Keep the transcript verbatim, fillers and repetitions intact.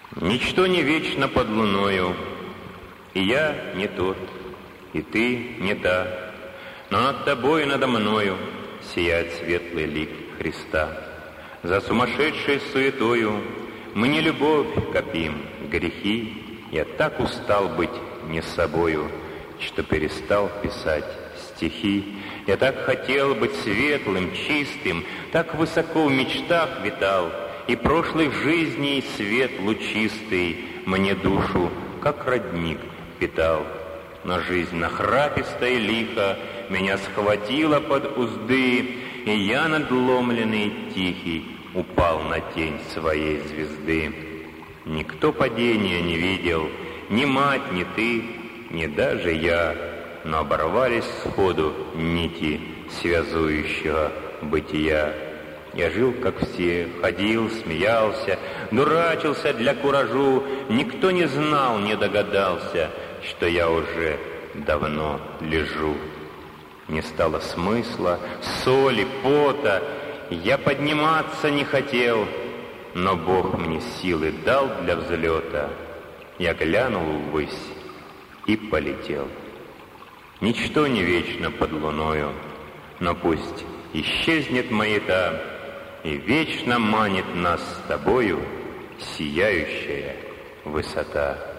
Ничто не вечно под луною, и я не тот, и ты не та, но над тобой и надо мною сияет светлый лик Христа. За сумасшедшей суетою мы не любовь копим, грехи. Я так устал быть не собою, что перестал писать стихи. Я так хотел быть светлым, чистым, так высоко в мечтах витал, и прошлых жизней свет лучистый мне душу, как родник, питал. Но жизнь нахраписто и лихо меня схватила под узды, и я, надломленный, тихий, упал на тень своей звезды. Никто падения не видел, ни мать, ни ты, ни даже я, но оборвались сходу нити связующего бытия. Я жил, как все, ходил, смеялся, дурачился для куражу. Никто не знал, не догадался, что я уже давно лежу. Не стало смысла, соли, пота, я подниматься не хотел, но Бог мне силы дал для взлета. Я глянул ввысь и полетел. Ничто не вечно под луною, но пусть исчезнет маята, и вечно манит нас с тобою сияющая высота.